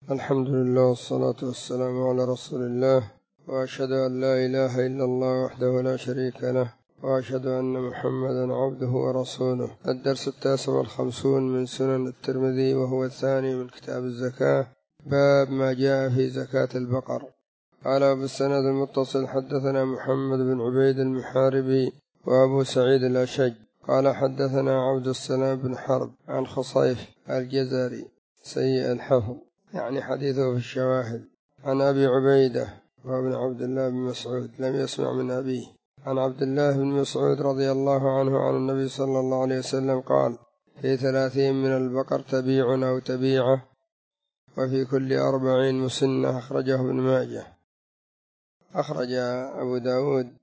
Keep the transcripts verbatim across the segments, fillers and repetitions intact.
الحمد لله والصلاة والسلام على رسول الله، وأشهد أن لا إله إلا الله وحده لا شريك له، وأشهد أن محمدا عبده ورسوله. الدرس التاسع والخمسون من سنن الترمذي، وهو الثاني من كتاب الزكاة. باب ما جاء في زكاة البقر. قال بالسند المتصل حدثنا محمد بن عبيد المحاربي وأبو سعيد الأشج قال حدثنا عبد السلام بن حرب عن خصيف الجزري سيء الحفظ، يعني حديثه في الشواهد، عن أبي عبيدة وابن عبد الله بن مسعود لم يسمع من أبيه، عن عبد الله بن مسعود رضي الله عنه عن النبي صلى الله عليه وسلم قال: في ثلاثين من البقر تبيع أو تبيعة، وفي كل أربعين مسنة. أخرجه ابن ماجه. أخرج أبو داود،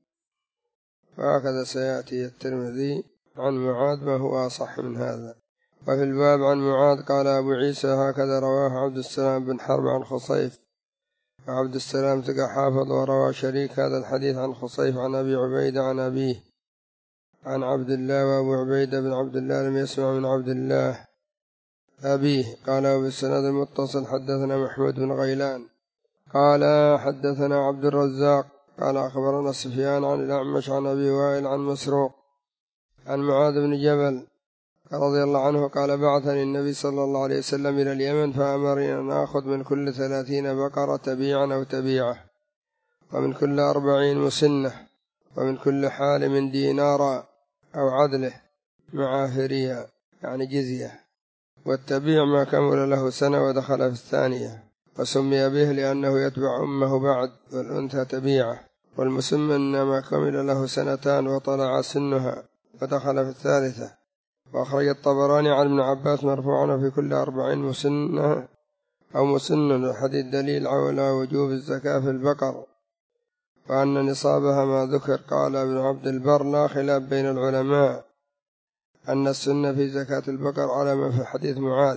وهكذا سيأتي الترمذي عن معاذ ما هو أصح من هذا. وفي الباب عن معاذ قال أبو عيسى: هكذا رواه عبد السلام بن حرب عن خصيف. وعبد السلام ثقة حافظ، وروى شريك هذا الحديث عن خصيف عن أبي عبيدة عن أبيه عن عبد الله، وأبو عبيدة بن عبد الله لم يسمع من عبد الله أبيه. قال وبالسند المتصل حدثنا محمود بن غيلان قال حدثنا عبد الرزاق قال أخبرنا سفيان عن الأعمش عن أبي وائل عن مسروق عن معاذ بن جبل رضي الله عنه قال: بعثني النبي صلى الله عليه وسلم إلى اليمن، فأمرني أن آخذ من كل ثلاثين بقرة تبيعا أو تبيعة، ومن كل أربعين مسنة، ومن كل حالم دينارا أو عدله مع هريا، يعني جزية. والتبيع ما كمل له سنة ودخل في الثانية، وسمي به لأنه يتبع أمه بعد، والأنثى تبيعة. والمسمن ما كمل له سنتان وطلع سنها ودخل في الثالثة. وأخرج الطبراني عن ابن عباس مرفوعا: في كل أربعين مسنة أو مسن. الحديث دليل على وجوب الزكاة في البقر، وأن نصابها ما ذكر. قال ابن عبد البر: لا خلاف بين العلماء أن السنة في زكاة البقر على ما في حديث معاذ.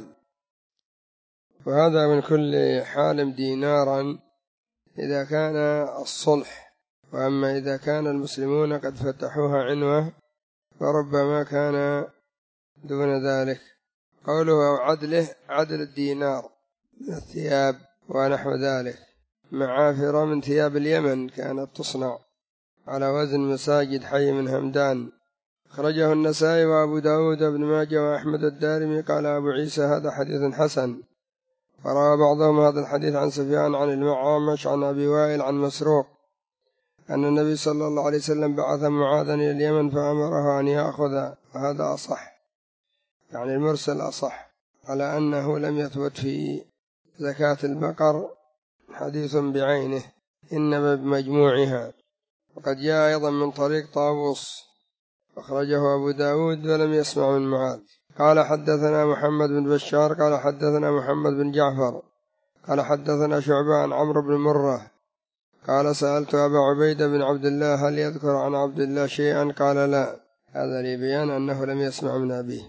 وهذا من كل حالم دينارا إذا كان الصلح، وأما إذا كان المسلمون قد فتحوها عنوة فربما كان دون ذلك. قوله عدله عدل الدينار من الثياب ونحو ذلك، معافرة من ثياب اليمن كانت تصنع على وزن مساجد حي من همدان. خرجه النسائي وأبو داود بن ماجه وأحمد الدارمي. قال أبو عيسى: هذا حديث حسن. وروى بعضهم هذا الحديث عن سفيان عن الأعمش عن أبي وائل عن مسروق أن النبي صلى الله عليه وسلم بعث معاذا إلى اليمن فأمره أن يأخذ، وهذا أصح، يعني المرسل أصح، على أنه لم يثبت في زكاة البقر حديث بعينه، إنما بمجموعها. وقد جاء أيضا من طريق طاووس، أخرجه أبو داود ولم يسمع من معاذ. قال حدثنا محمد بن بشار قال حدثنا محمد بن جعفر قال حدثنا شعبة عن عمرو بن مرة قال: سألت أبا عبيدة بن عبد الله: هل يذكر عن عبد الله شيئا؟ قال: لا. هذا لبيان أنه لم يسمع من أبيه.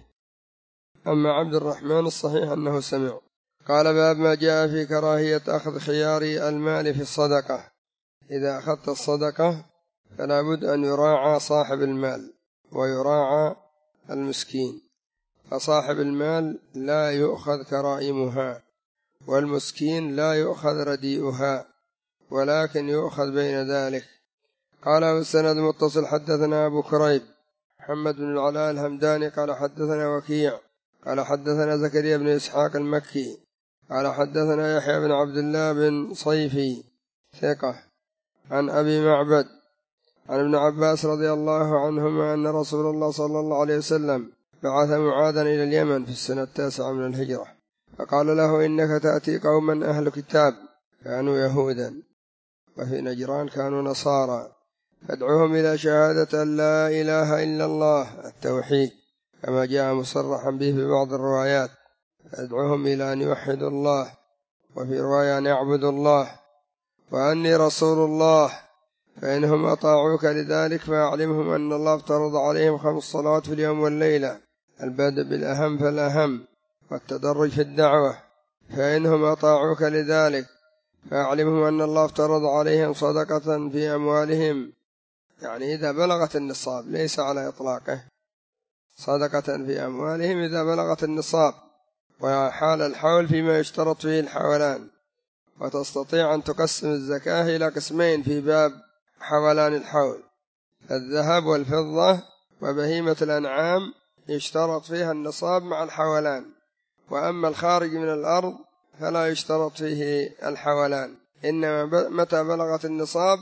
أما عبد الرحمن الصحيح أنه سمع. قال: باب ما جاء في كراهية أخذ خيار المال في الصدقة. إذا أخذت الصدقة فلا بد أن يراعى صاحب المال ويراعى المسكين، فصاحب المال لا يؤخذ كرائمها، والمسكين لا يؤخذ رديئها، ولكن يؤخذ بين ذلك. قال والسند متصل حدثنا أبو كريب محمد بن العلاء الهمداني قال حدثنا وكيع قال حدثنا زكريا بن إسحاق المكي قال حدثنا يحيى بن عبد الله بن صيفي ثقة عن أبي معبد عن ابن عباس رضي الله عنهما أن رسول الله صلى الله عليه وسلم بعث معاذا إلى اليمن في السنة التاسعة من الهجرة، فقال له: إنك تأتي قوما أهل كتاب كانوا يهودا، وفي نجران كانوا نصارى، فادعوهم إلى شهادة أن لا إله إلا الله، التوحيد، كما جاء مصرحا به في بعض الروايات، ادعوهم إلى أن يوحدوا الله، وفي رواية أن يعبدوا الله، وأني رسول الله، فإنهم أطاعوك لذلك فأعلمهم أن الله افترض عليهم خمس صلوات في اليوم والليلة، البدء بالأهم فالأهم والتدرج في الدعوة، فإنهم أطاعوك لذلك فأعلمهم أن الله افترض عليهم صدقة في أموالهم، يعني إذا بلغت النصاب، ليس على إطلاقه، صدقة في أموالهم إذا بلغت النصاب، وحال الحول فيما يشترط فيه الحولان. وتستطيع أن تقسم الزكاة إلى قسمين في باب حولان الحول: الذهب والفضة وبهيمة الأنعام يشترط فيها النصاب مع الحولان، وأما الخارج من الأرض فلا يشترط فيه الحولان، إنما متى بلغت النصاب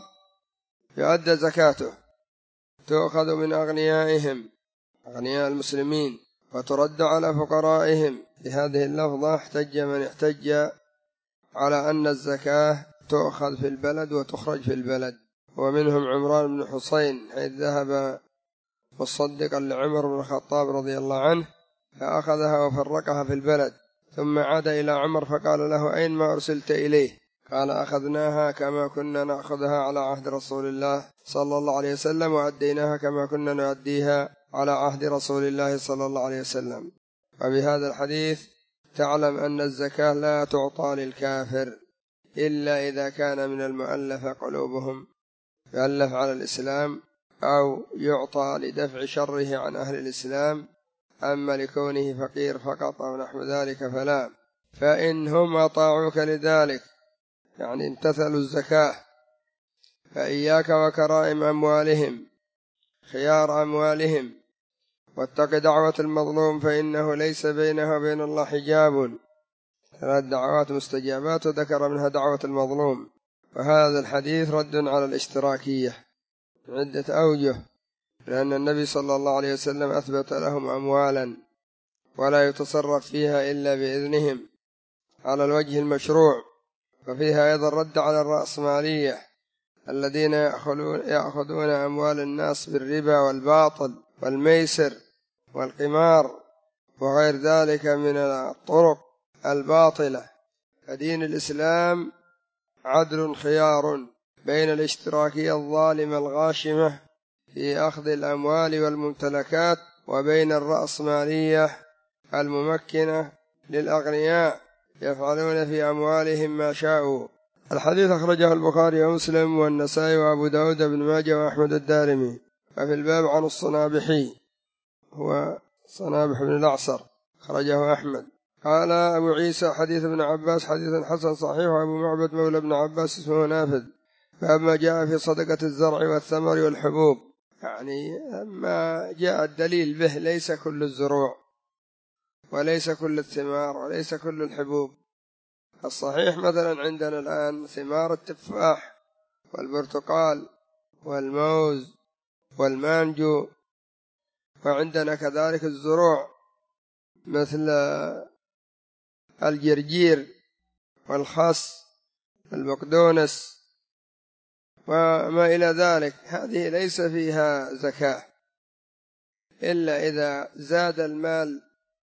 يؤدى زكاته، تؤخذ من أغنيائهم أغنياء المسلمين وترد على فقرائهم. في هذه اللفظة احتج من احتج على أن الزكاة تؤخذ في البلد وتخرج في البلد، ومنهم عمران بن حسين حيث ذهب مصدقا لعمر بن الخطاب رضي الله عنه فأخذها وفرقها في البلد، ثم عاد إلى عمر فقال له: أين ما أرسلت إليه؟ قال: أخذناها كما كنا نأخذها على عهد رسول الله صلى الله عليه وسلم، وأديناها كما كنا نؤديها على عهد رسول الله صلى الله عليه وسلم. وبهذا الحديث تعلم أن الزكاة لا تعطى للكافر إلا إذا كان من المؤلف قلوبهم، يؤلف على الإسلام، أو يعطى لدفع شره عن أهل الإسلام. أما لكونه فقير فقط أو نحو ذلك فلا. فإن هم أطاعوك لذلك، يعني امتثلوا الزكاة، فإياك وكرائم أموالهم، خيار أموالهم، واتق دعوة المظلوم فإنه ليس بينها وبين الله حجاب. ثلاث دعوات مستجابات وذكر منها دعوة المظلوم. وهذا الحديث رد على الاشتراكية عدة أوجه، لأن النبي صلى الله عليه وسلم أثبت لهم أموالا ولا يتصرف فيها إلا بإذنهم على الوجه المشروع. وفيها أيضا رد على الرأسمالية الذين يأخذون أموال الناس بالربا والباطل والميسر والقمار وغير ذلك من الطرق الباطلة. فدين الإسلام عدل خيار بين الاشتراكية الظالمة الغاشمة في أخذ الأموال والممتلكات، وبين الرأسمالية الممكنة للأغنياء يفعلون في أموالهم ما شاءوا. الحديث أخرجه البخاري ومسلم والنسائي وأبو داود بن ماجه وأحمد الدارمي. وفي الباب عن الصنابحي هو صنابح بن الأعصر أخرجه أحمد. قال أبو عيسى: حديث ابن عباس حديث حسن صحيح. وأبو معبد مولى ابن عباس اسمه نافذ. فأما جاء في صدقة الزرع والثمر والحبوب، يعني أما جاء الدليل به ليس كل الزروع وليس كل الثمار وليس كل الحبوب. الصحيح مثلا عندنا الآن ثمار التفاح والبرتقال والموز والمانجو، وعندنا كذلك الزروع مثل الجرجير والخس والبقدونس وما إلى ذلك. هذه ليس فيها زكاة إلا إذا زاد المال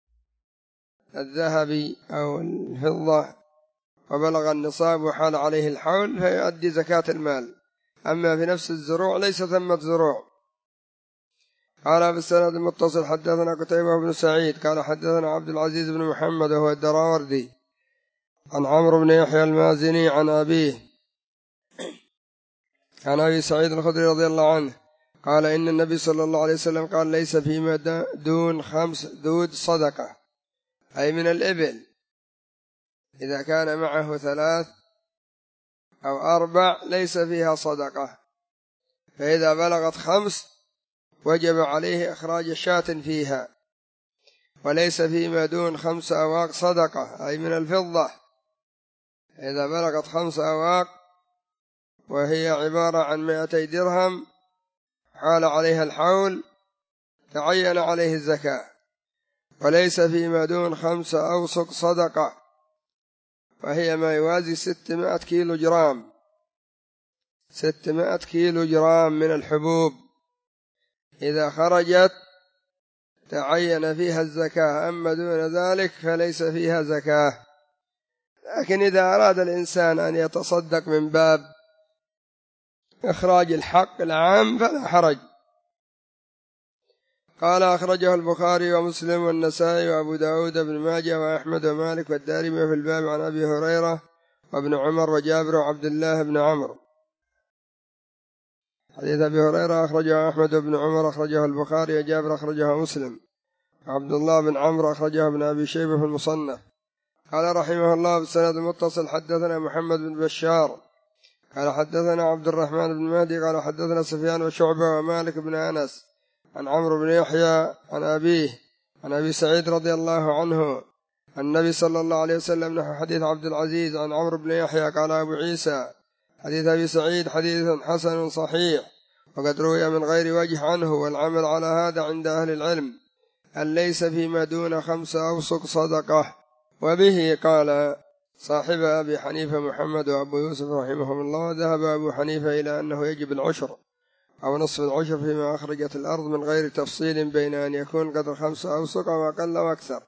الذهبي أو الفضة وبلغ النصاب وحال عليه الحول فيؤدي زكاة المال. أما في نفس الزروع ليس ثمة زروع. قال بالسند المتصل: حدثنا قتيبة بن سعيد قال حدثنا عبد العزيز بن محمد وهو الدراوردي عن عمرو بن يحيى المازني عن أبيه عن أبي سعيد الخدري رضي الله عنه قال: إن النبي صلى الله عليه وسلم قال: ليس فيما دون خمس ذود صدقة، أي من الإبل إذا كان معه ثلاث أو أربع ليس فيها صدقة، فإذا بلغت خمس وجب عليه إخراج شاة فيها. وليس فيما دون خمس أواق صدقة، أي من الفضة إذا بلغت خمس أواق وهي عبارة عن مائتي درهم حال عليها الحول تعين عليه الزكاة. وليس فيما دون خمس أوسق صدقة، وهي ما يوازي ستمائة كيلو جرام ستمائة كيلو جرام من الحبوب، إذا خرجت تعين فيها الزكاة. أما دون ذلك فليس فيها زكاة. لكن إذا أراد الإنسان أن يتصدق من باب إخراج الحق العام فلا حرج. قال: أخرجه البخاري ومسلم والنسائي وأبو داود بن ماجه وأحمد ومالك والدارمي في الباب عن أبي هريرة وابن عمر وجابر وعبد الله بن عمرو. حديث أبي هريرة أخرجه أحمد بن عمر أخرجه البخاري، وجابر أخرجه مسلم، عبد الله بن عمرو أخرجه ابن أبي شيبة في المصنف. قال رحمه الله بالسند المتصل حدثنا محمد بن بشار قال حدثنا عبد الرحمن بن مهدي قال حدثنا سفيان وشعبة ومالك بن أنس عن عمرو بن يحيى عن أبيه عن أبي سعيد رضي الله عنه النبي صلى الله عليه وسلم نحو حديث عبد العزيز عن عمرو بن يحيى قال أبو عيسى حديث أبي سعيد حديث حسن صحيح وقد روي من غير وجه عنه، والعمل على هذا عند أهل العلم أن ليس فيما دون خمس أوسق صدقة. وبه قال صاحب أبي حنيفة محمد وأبو يوسف رحمهم الله، وذهب أبو حنيفة إلى أنه يجب العشر أو نصف العشر فيما أخرجت الأرض من غير تفصيل بين أن يكون قدر خمس أوسق أو أقل وأكثر،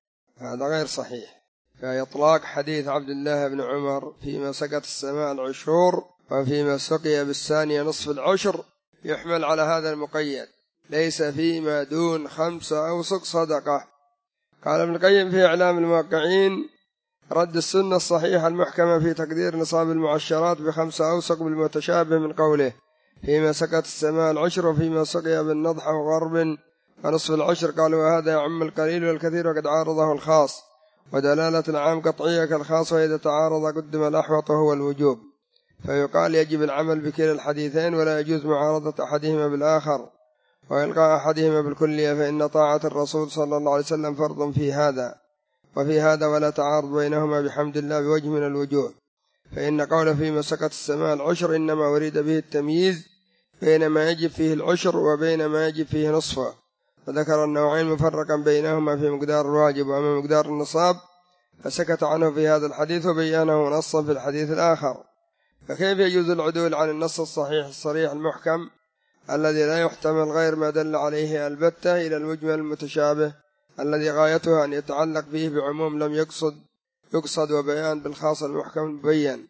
هذا غير صحيح. فإطلاق حديث عبد الله بن عمر فيما سقت السماء العشور وفيما سقي بالثانية نصف العشر يحمل على هذا المقيد، ليس فيما دون خمس أوسق صدقة. قال ابن القيم في إعلام الموقعين رد السنة الصحيحة المحكمة في تقدير نصاب المعشرات بخمس أوسق بالمتشابه من قوله فيما سقت السماء العشر وفيما سقي بالنضح وغرب فنصف العشر. قالوا وهذا يعم القليل والكثير وقد عارضه الخاص، ودلالة العام قطعية كالخاص، وإذا تعارض قدم الأحوط وهو الوجوب، فيقال يجب العمل بكلا الحديثين ولا يجوز معارضة أحدهما بالآخر وإلقاء أحدهما بالكلية، فإن طاعة الرسول صلى الله عليه وسلم فرض في هذا وفي هذا ولا تعارض بينهما بحمد الله بوجه من الوجوه. فإن قول فيما سقط السماء العشر إنما أريد به التمييز بين ما يجب فيه العشر وبين ما يجب فيه نصفه، فذكر النوعين مفرقا بينهما في مقدار الواجب، وأما مقدار النصاب فسكت عنه في هذا الحديث وبيانه نصا في الحديث الآخر. فكيف يجوز العدول عن النص الصحيح الصريح المحكم الذي لا يحتمل غير ما دل عليه البتة إلى المجمل المتشابه الذي غايته أن يتعلق به بعموم لم يقصد يقصد وبيان بالخاص المحكم المبين؟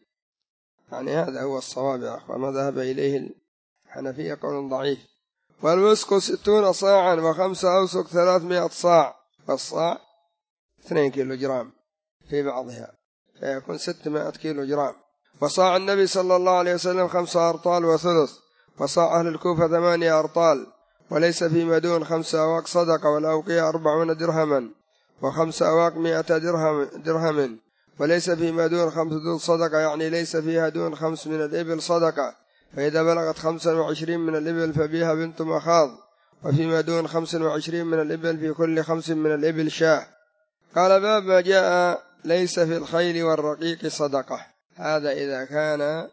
يعني هذا هو الصواب يا أخوة، ما ذهب إليه الحنفية قول ضعيف. والوسق ستون صاعا وخمسة أوسق ثلاثمائة صاع، والصاع اثنين كيلو جرام في بعضها فيكون ستمائة كيلو جرام. وصاع النبي صلى الله عليه وسلم خمسة أرطال وثلث، وصاع أهل الكوفة ثمانية أرطال، وليس فيما دون خمسة أواق صدقة، والأوقية أربعون درهما، وخمسة أواق مئة درهم, درهم وليس فيما دون خمس دون صدقة، يعني ليس فيها دون خمس من الإبل صدقة، فإذا بلغت خمسا وعشرين من الإبل فبيها بنت مخاض، وفيما دون خمس وعشرين من الإبل في كل خمس من الإبل شاه. قال باب ما جاء ليس في الخيل والرقيق صدقة، هذا إذا كان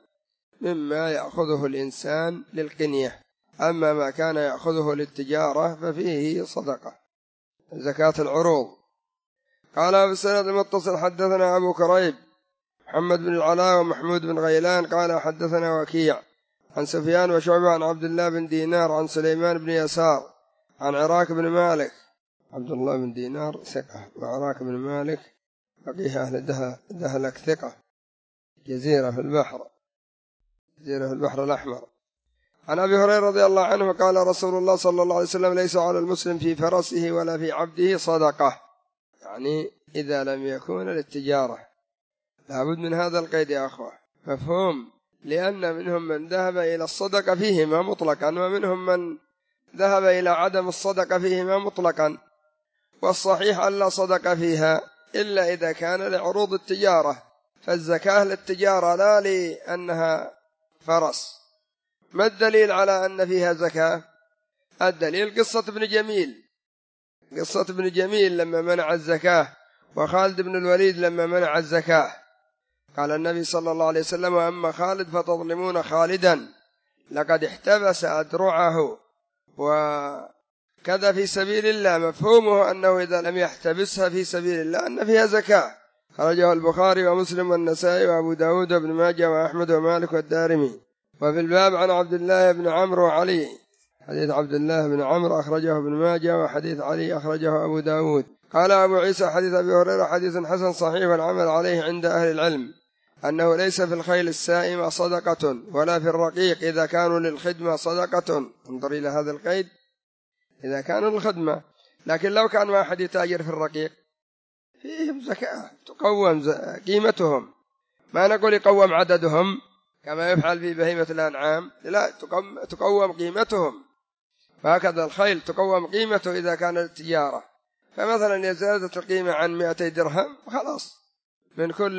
مما يأخذه الإنسان للقنية، أما ما كان يأخذه للتجارة ففيه صدقة زكاة العروض. قال بالسند المتصل حدثنا أبو كريب محمد بن العلاء ومحمود بن غيلان قال حدثنا وكيع عن سفيان وشعبة عن عبد الله بن دينار عن سليمان بن يسار عن عراك بن مالك. عبد الله بن دينار ثقة، وعراك بن مالك فقيه أهل دهلك ثقة، جزيرة في البحر جزيرة في البحر الأحمر. عن أبي هريرة رضي الله عنه قال رسول الله صلى الله عليه وسلم ليس على المسلم في فرسه ولا في عبده صدقة، يعني إذا لم يكون للتجارة. لابد من هذا القيد يا أخوة، مفهوم؟ لأن منهم من ذهب إلى الصدقة فيهما مطلقا، ومنهم من ذهب إلى عدم الصدقة فيهما مطلقا، والصحيح ألا صدقة فيها إلا إذا كان لعروض التجارة، فالزكاة للتجارة لا لأنها فرس. ما الدليل على أن فيها زكاة؟ الدليل قصة ابن جميل، قصة ابن جميل لما منع الزكاة، وخالد بن الوليد لما منع الزكاة. قال النبي صلى الله عليه وسلم وأما خالد فتظلمون خالدا لقد احتبس أدرعه وكذا في سبيل الله، مفهومه أنه إذا لم يحتبسها في سبيل الله أن فيها زكاة. خرجه البخاري ومسلم والنسائي وأبو داود وابن ماجه وأحمد ومالك والدارمي. وفي الباب عن عبد الله بن عمرو وعلي، حديث عبد الله بن عمرو أخرجه ابن ماجه، وحديث علي أخرجه أبو داود. قال أبو عيسى حديث أبي هريرة حديث حسن صحيح، والعمل عليه عند أهل العلم أنه ليس في الخيل السائمة صدقة ولا في الرقيق إذا كانوا للخدمة صدقة. انظر إلى هذا القيد، إذا كانوا للخدمة، لكن لو كان ما أحد يتاجر في الرقيق فيهم زكاة تقوم قيمتهم، ما نقول يقوم عددهم كما يفعل في بهيمة الأنعام، لا، تقوم قيمتهم. فهكذا الخيل تقوم قيمته إذا كان التجارة، فمثلا إذا زادت القيمة عن مئتي درهم خلاص من كل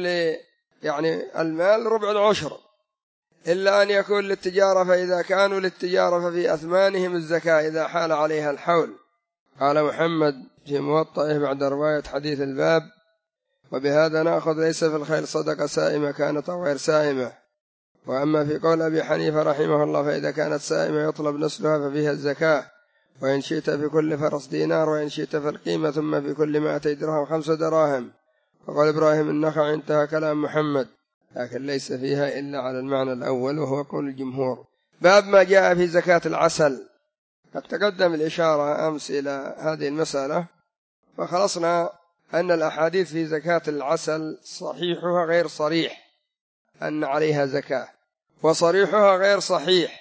يعني المال ربع العشر، إلا أن يكون للتجارة، فإذا كانوا للتجارة ففي أثمانهم الزكاة إذا حال عليها الحول. قال محمد في موطئه بعد رواية حديث الباب: وبهذا نأخذ ليس في الخيل صدقة سائمة كانت أو غير سائمة. وأما في قول أبي حنيفة رحمه الله: فإذا كانت سائمة يطلب نسلها ففيها الزكاة، وإن شئت في كل فرس دينار، وإن شئت في القيمة، ثم في كل مائتي درهم خمس دراهم. وقال إبراهيم النخعي: انتهى كلام محمد، لكن ليس فيها إلا على المعنى الأول وهو قول الجمهور. باب ما جاء في زكاة العسل. قد تقدم الإشارة أمس إلى هذه المسألة، وخلصنا أن الأحاديث في زكاة العسل صحيحها غير صريح أن عليها زكاة، وصريحها غير صحيح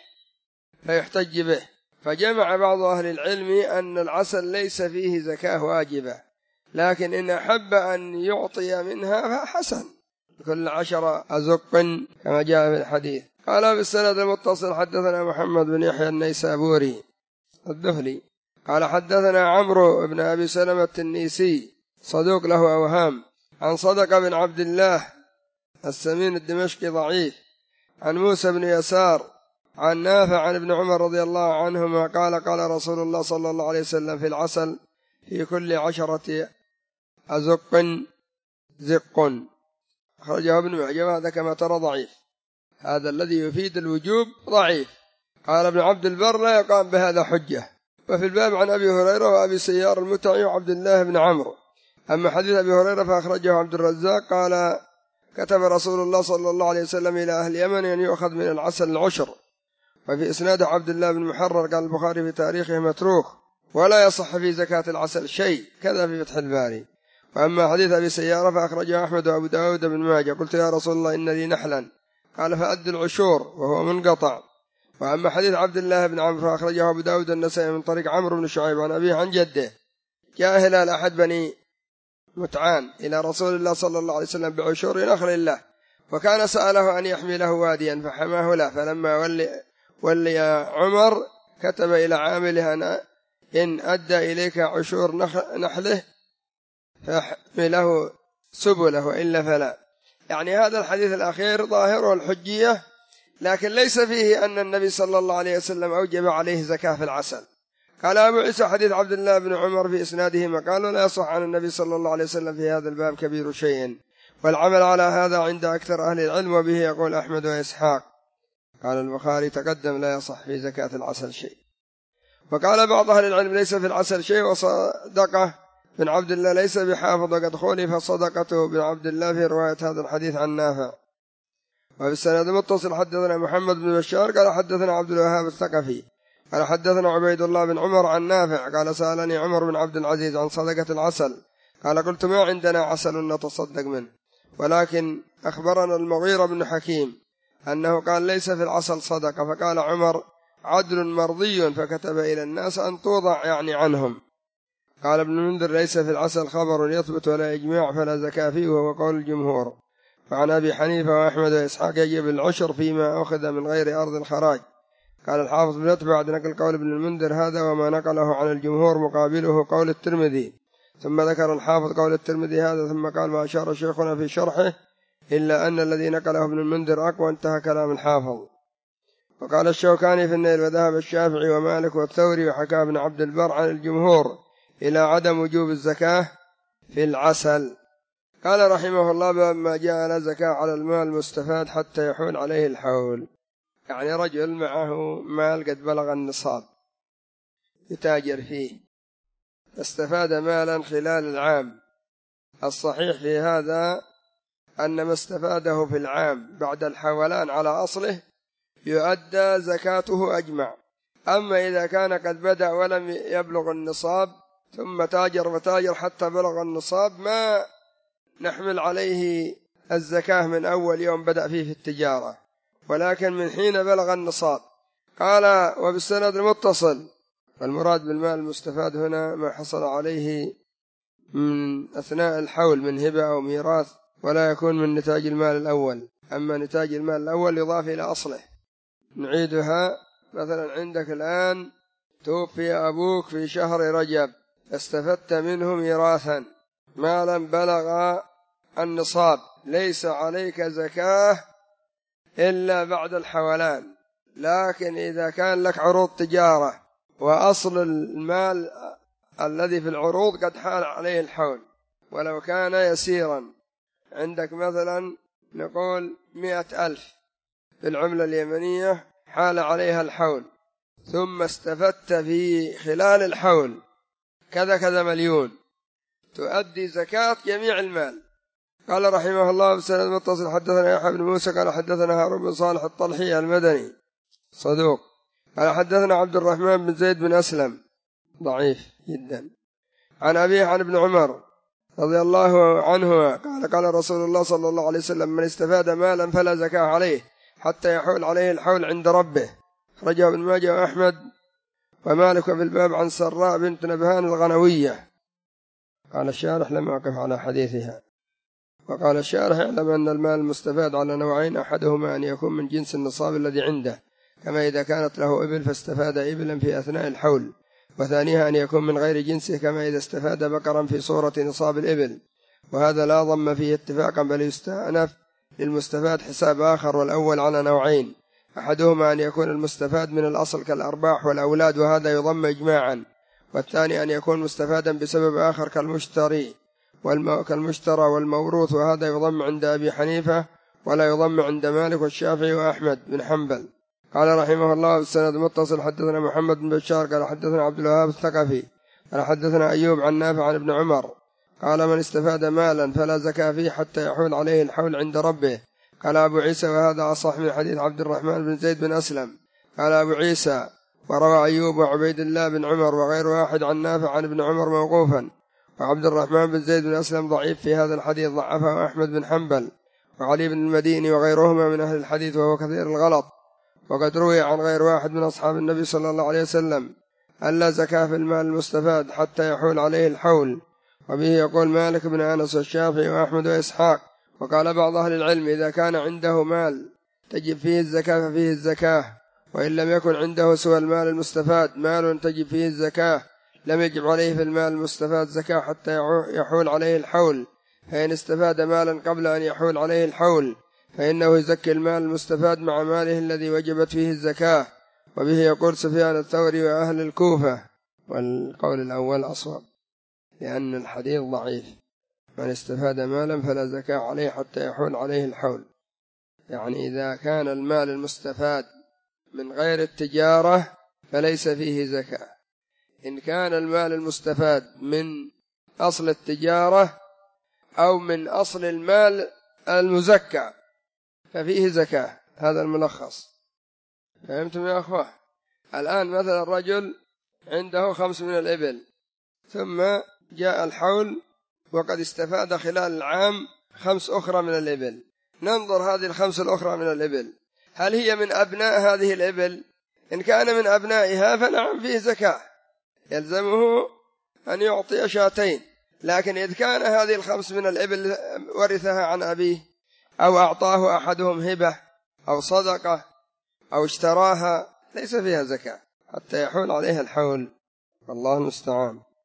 فيحتج به. فجمع بعض أهل العلم أن العسل ليس فيه زكاة واجبة، لكن إن أحب أن يعطي منها فحسن، كل عشر أزق كما جاء في الحديث. قال بالسند المتصل: حدثنا محمد بن يحيى النيسابوري الدهلي قال حدثنا عمرو بن أبي سلمة التنيسي صدوق له أوهام، عن صدق بن عبد الله السمين الدمشقي ضعيف، عن موسى بن يسار عن نافع عن ابن عمر رضي الله عنهما قال: قال رسول الله صلى الله عليه وسلم في العسل: في كل عشرة أزق زق. أخرجه ابن معجم. هذا كما ترى ضعيف، هذا الذي يفيد الوجوب ضعيف. قال ابن عبد البر: لا يقام بهذا حجة. وفي الباب عن أبي هريرة وأبي سيار المتعي وعبد الله بن عمرو. أما حديث أبي هريرة فأخرجه عبد الرزاق قال: كتب رسول الله صلى الله عليه وسلم إلى أهل اليمن أن يؤخذ من العسل العشر. وفي إسناد عبد الله بن محرر قال البخاري في تاريخه متروك، ولا يصح في زكاة العسل شيء، كذا في فتح الباري. وأما حديث أبي سيارة فأخرجه أحمد وأبو داود بن ماجه. قلت: يا رسول الله إن لي نحلا، قال: فأد العشور، وهو منقطع. وأما حديث عبد الله بن عمرو فأخرجه أبو داود النسائي من طريق عمرو بن شعيب عن أبيه عن جده: جاء هلال أحد بني متعان إلى رسول الله صلى الله عليه وسلم بعشور نخل له، وكان سأله أن يحمله واديا فحماه له، فلما ولي, ولي عمر كتب إلى عامله أن إن أدى إليك عشور نحله فاحمله سبله وإلا فلا. يعني هذا الحديث الأخير ظاهره الحجية، لكن ليس فيه أن النبي صلى الله عليه وسلم أوجب عليه زكاة في العسل. قال أبو عيسى: حديث عبد الله بن عمر في إسناده مقال، لا يصح عن النبي صلى الله عليه وسلم في هذا الباب كبير شيء، والعمل على هذا عند أكثر أهل العلم، وبه يقول أحمد وإسحاق. قال البخاري: تقدم لا يصح في زكاة العسل شيء. وقال بعض أهل العلم: ليس في العسل شيء، وصدقه بن عبد الله ليس بحافظ، وقد خولف صدقته بن عبد الله في رواية هذا الحديث عن نافع. وفي السند المتصل حدثنا محمد بن بشار قال حدثنا عبد الوهاب الثقفي قال حدثنا عبيد الله بن عمر عن نافع قال: سألني عمر بن عبد العزيز عن صدقة العسل، قال: قلت: ما عندنا عسل نتصدق منه، ولكن أخبرنا المغيرة بن حكيم أنه قال: ليس في العسل صدقة. فقال عمر: عدل مرضي، فكتب إلى الناس أن توضع يعني عنهم. قال ابن المنذر: ليس في العسل خبر يثبت ولا إجماع فلا زكاة فيه، وهو قول الجمهور. وعن أبي حنيفة وأحمد وإسحاق يجب العشر فيما أخذ من غير أرض الخراج. قال الحافظ بن يتبع بعد نقل قول ابن المنذر هذا، وما نقله عن الجمهور مقابله قول الترمذي. ثم ذكر الحافظ قول الترمذي هذا، ثم قال: ما أشار شيخنا في شرحه إلا أن الذي نقله ابن المنذر أقوى. انتهى كلام الحافظ. وقال الشوكاني في النيل: وذهب الشافعي ومالك والثوري وحكى ابن عبد البر عن الجمهور إلى عدم وجوب الزكاة في العسل. قال رحمه الله: بما جاء لا زكاة على المال المستفاد حتى يحول عليه الحول. يعني رجل معه مال قد بلغ النصاب يتاجر فيه، استفاد مالا خلال العام. الصحيح في هذا أن ما استفاده في العام بعد الحولان على أصله يؤدى زكاته أجمع. أما إذا كان قد بدأ ولم يبلغ النصاب ثم تاجر وتاجر حتى بلغ النصاب، ما نحمل عليه الزكاة من أول يوم بدأ فيه في التجارة، ولكن من حين بلغ النصاب. قال: وبالسند المتصل. والمراد بالمال المستفاد هنا ما حصل عليه من أثناء الحول من هبة أو ميراث، ولا يكون من نتاج المال الأول. أما نتاج المال الأول يضاف إلى أصله. نعيدها: مثلا عندك الآن توفي أبوك في شهر رجب، استفدت منه ميراثا مالا بلغ النصاب ليس عليك زكاة إلا بعد الحولان. لكن إذا كان لك عروض تجارة وأصل المال الذي في العروض قد حال عليه الحول، ولو كان يسيرا، عندك مثلا نقول مئة ألف في العملة اليمنية حال عليها الحول، ثم استفدت في خلال الحول كذا كذا مليون، تؤدي زكاة جميع المال. قال رحمه الله بسند متصل حدثنا يحيى بن موسى قال حدثنا هارون بن صالح الطلحي المدني صدوق قال حدثنا عبد الرحمن بن زيد بن أسلم ضعيف جدا عن أبيه عن ابن عمر رضي الله عنه قال قال رسول الله صلى الله عليه وسلم من استفاد مالا فلا زكاة عليه حتى يحول عليه الحول عند ربه. رجع ابن ماجه وأحمد ومالك في الباب عن سراء بنت نبهان الغنوية. قال الشارح لم أقف على حديثها. وقال الشارح يعلم أن المال المستفاد على نوعين، أحدهما أن يكون من جنس النصاب الذي عنده، كما إذا كانت له إبل فاستفاد إبلا في أثناء الحول، وثانيها أن يكون من غير جنسه، كما إذا استفاد بقرا في صورة نصاب الإبل، وهذا لا ضم فيه اتفاقا بل يستأنف للمستفاد حساب آخر. والأول على نوعين، أحدهما أن يكون المستفاد من الأصل كالأرباح والأولاد وهذا يضم إجماعا، والثاني أن يكون مستفادا بسبب آخر كالمشتري كالمشترى والموروث وهذا يضم عند أبي حنيفة ولا يضم عند مالك والشافعي وأحمد بن حنبل. قال رحمه الله بالسند متصل حدثنا محمد بن بشار قال حدثنا عبد الوهاب الثقفي قال حدثنا أيوب عن نافع عن ابن عمر قال من استفاد مالا فلا زكاة فيه حتى يحول عليه الحول عند ربه. قال أبو عيسى وهذا أصح من حديث عبد الرحمن بن زيد بن أسلم. قال أبو عيسى وروى أيوب وعبيد الله بن عمر وغير واحد عن نافع عن ابن عمر موقوفا، وعبد الرحمن بن زيد بن أسلم ضعيف في هذا الحديث ضعفه أحمد بن حنبل وعلي بن المديني وغيرهما من أهل الحديث وهو كثير الغلط. وقد روي عن غير واحد من أصحاب النبي صلى الله عليه وسلم ألا زكاة في المال المستفاد حتى يحول عليه الحول، وبه يقول مالك بن أنس والشافعي وأحمد وإسحاق. وقال بعض أهل العلم إذا كان عنده مال تجب فيه الزكاة ففيه الزكاة، وإن لم يكن عنده سوى المال المستفاد مال تجب فيه الزكاة لم يجب عليه في المال المستفاد زكاة حتى يحول عليه الحول، فإن استفاد مالا قبل أن يحول عليه الحول فإنه يزكي المال المستفاد مع ماله الذي وجبت فيه الزكاة. وبه يقول سفيان الثوري وأهل الكوفة، والقول الأول أصوب لأن الحديث ضعيف. من استفاد مالا فلا زكاة عليه حتى يحول عليه الحول، يعني إذا كان المال المستفاد من غير التجارة فليس فيه زكاة. إن كان المال المستفاد من أصل التجارة أو من أصل المال المزكى ففيه زكاة. هذا الملخص. فهمتم يا أخوة؟ الآن مثلا الرجل عنده خمس من الإبل ثم جاء الحول وقد استفاد خلال العام خمس أخرى من الإبل، ننظر هذه الخمس الأخرى من الإبل هل هي من أبناء هذه الإبل؟ إن كان من أبنائها فنعم فيه زكاة يلزمه أن يعطي شاتين. لكن إذا كان هذه الخمس من الإبل ورثها عن أبيه أو أعطاه أحدهم هبة أو صدقة أو اشتراها ليس فيها زكاة حتى يحول عليها الحول، والله المستعان.